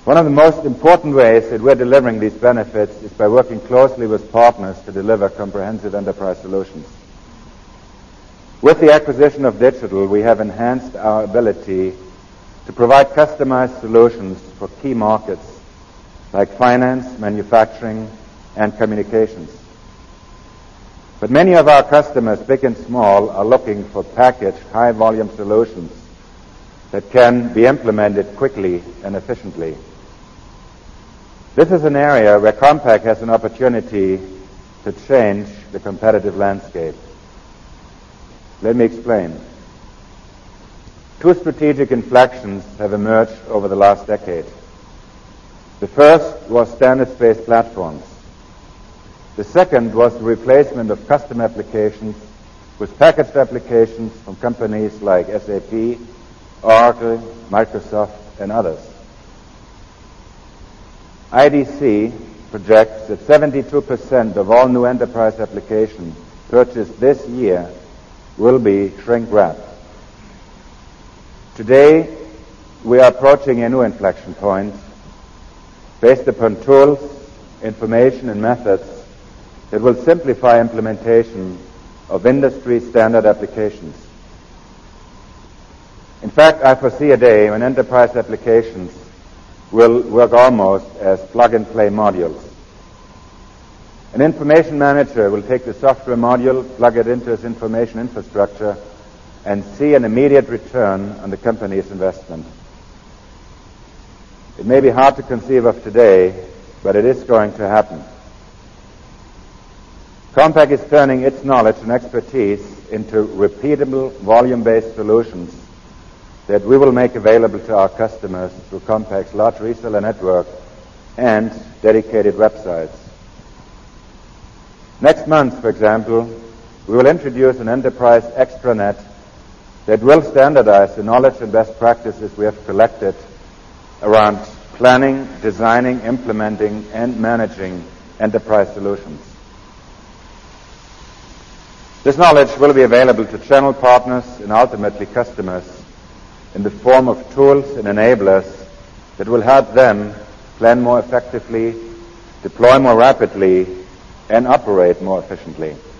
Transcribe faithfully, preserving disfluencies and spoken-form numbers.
One of the most important ways that we're delivering these benefits is by working closely with partners to deliver comprehensive enterprise solutions. With the acquisition of Digital, we have enhanced our ability to provide customized solutions for key markets like finance, manufacturing, and communications. But many of our customers, big and small, are looking for packaged, high-volume solutions that can be implemented quickly and efficiently. This is an area where Compaq has an opportunity to change the competitive landscape. Let me explain. Two strategic inflections have emerged over the last decade. The first was standards-based platforms. The second was the replacement of custom applications with packaged applications from companies like S A P, Oracle, Microsoft, and others. I D C projects that seventy-two percent of all new enterprise applications purchased this year will be shrink-wrapped. Today, we are approaching a new inflection point based upon tools, information, and methods that will simplify implementation of industry-standard applications. In fact, I foresee a day when enterprise applications will work almost as plug-and-play modules. An information manager will take the software module, plug it into his information infrastructure, and see an immediate return on the company's investment. It may be hard to conceive of today, but it is going to happen. Compaq is turning its knowledge and expertise into repeatable, volume-based solutions that we will make available to our customers through Compaq's large reseller network and dedicated websites. Next month, for example, we will introduce an enterprise extranet that will standardize the knowledge and best practices we have collected around planning, designing, implementing, and managing enterprise solutions. This knowledge will be available to channel partners and ultimately customers in the form of tools and enablers that will help them plan more effectively, deploy more rapidly, and operate more efficiently.